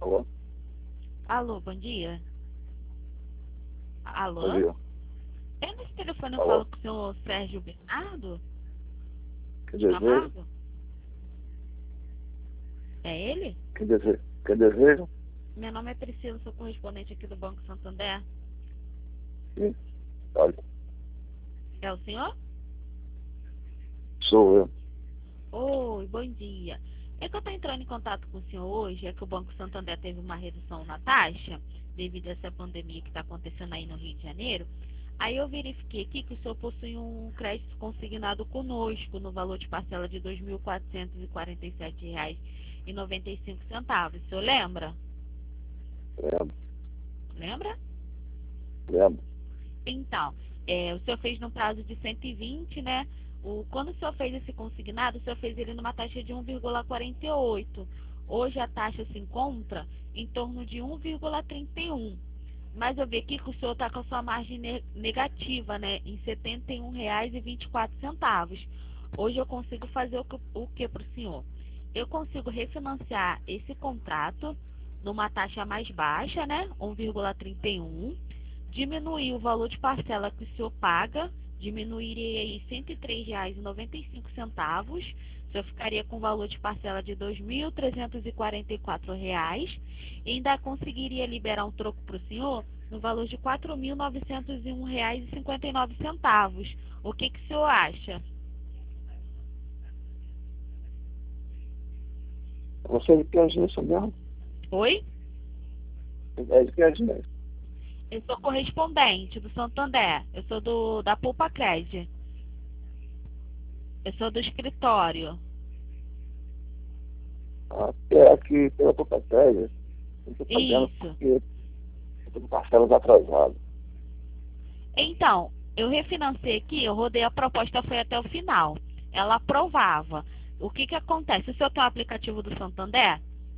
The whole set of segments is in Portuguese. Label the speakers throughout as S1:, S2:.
S1: Alô?
S2: Alô, bom dia.
S1: Bom
S2: Alô?
S1: dia.
S2: É nesse telefone eu
S1: Alô?
S2: falo com o senhor Sérgio Bernardo
S1: Quem
S2: de
S1: deseja?
S2: Camargo? É ele?
S1: Quem deseja?
S2: Meu nome é Priscila, sou correspondente aqui do Banco Santander.
S1: Sim. Olha,
S2: É o senhor?
S1: sou eu.
S2: Oi, bom dia. É que eu estou entrando em contato com o senhor hoje, é que o Banco Santander teve uma redução na taxa, devido a essa pandemia que está acontecendo aí no Rio de Janeiro. Aí eu verifiquei aqui que o senhor possui um crédito consignado conosco no valor de parcela de R$ 2.447,95. O senhor lembra?
S1: Lembro,
S2: Lembra?
S1: lembro.
S2: Então, o senhor fez no prazo de 120, né? Quando o senhor fez esse consignado, o senhor fez ele numa taxa de 1,48. Hoje a taxa se encontra em torno de 1,31. Mas eu vi aqui que o senhor está com a sua margem negativa, né? Em R$ 71,24. Hoje eu consigo fazer o que para o senhor? Eu consigo refinanciar esse contrato numa taxa mais baixa, né? 1,31, diminuir o valor de parcela que o senhor paga, diminuiria aí R$ 103,95. O senhor ficaria com o valor de parcela de R$ 2.344 e ainda conseguiria liberar um troco para o senhor no valor de R$ 4.901,59. O que o senhor acha?
S1: Você é de que agência mesmo?
S2: Oi?
S1: É de que agência?
S2: Eu sou correspondente do Santander. Eu sou da Poupa Cred. Eu sou do escritório.
S1: É aqui pela Copatéria. Eu estou pagando
S2: Isso.
S1: porque eu estou com parcelas atrasadas.
S2: Então, eu refinancei aqui, eu rodei a proposta, foi até o final. Ela aprovava. O que acontece? O senhor tem o aplicativo do Santander?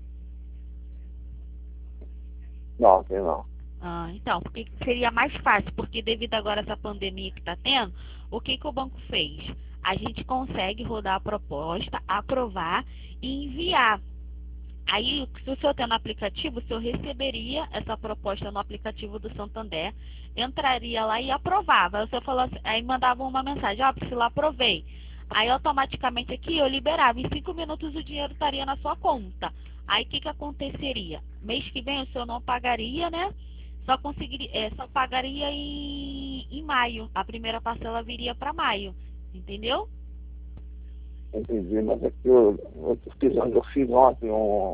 S1: Não, tem não.
S2: Então, porque seria mais fácil, porque devido agora a essa pandemia que está tendo, o que o banco fez? A gente consegue rodar a proposta, aprovar e enviar. Aí, se o senhor tem no aplicativo, o senhor receberia essa proposta no aplicativo do Santander, entraria lá e aprovava. Aí o senhor falou assim, aí mandava uma mensagem, Priscila, aprovei. Aí automaticamente aqui eu liberava, em 5 minutos o dinheiro estaria na sua conta. Aí o que aconteceria? Mês que vem o senhor não pagaria, né? Só pagaria em maio. A primeira parcela viria para maio, entendeu?
S1: Entendi, mas é que eu fiz ontem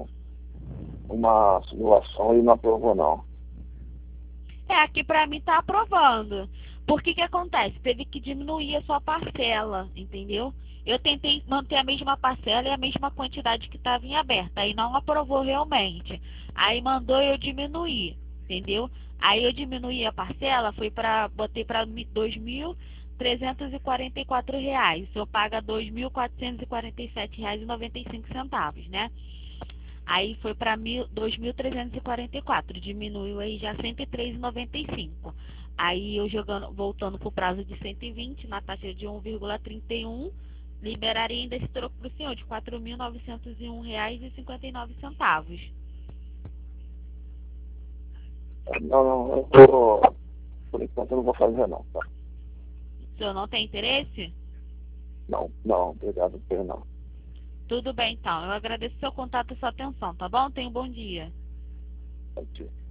S1: uma simulação e não aprovou não.
S2: Aqui para mim tá aprovando. Por que acontece? Teve que diminuir a sua parcela, entendeu? Eu tentei manter a mesma parcela e a mesma quantidade que estava em aberta. Aí não aprovou realmente. Aí mandou eu diminuir, entendeu? Aí eu diminuí a parcela, botei para R$ 2.344. O senhor paga R$ 2.447,95, né? Aí foi para 2.344, diminuiu aí já 103,95. Aí eu voltando para o prazo de 120, na taxa de 1,31, liberaria ainda esse troco para o senhor de R$ 4.901,59.
S1: Não, não, eu tô, por enquanto eu não vou fazer não, tá?
S2: O senhor não tem interesse?
S1: Não, não, obrigado, não.
S2: Tudo bem então, eu agradeço seu contato e sua atenção, tá bom? Tenha um bom dia.
S1: Thank you.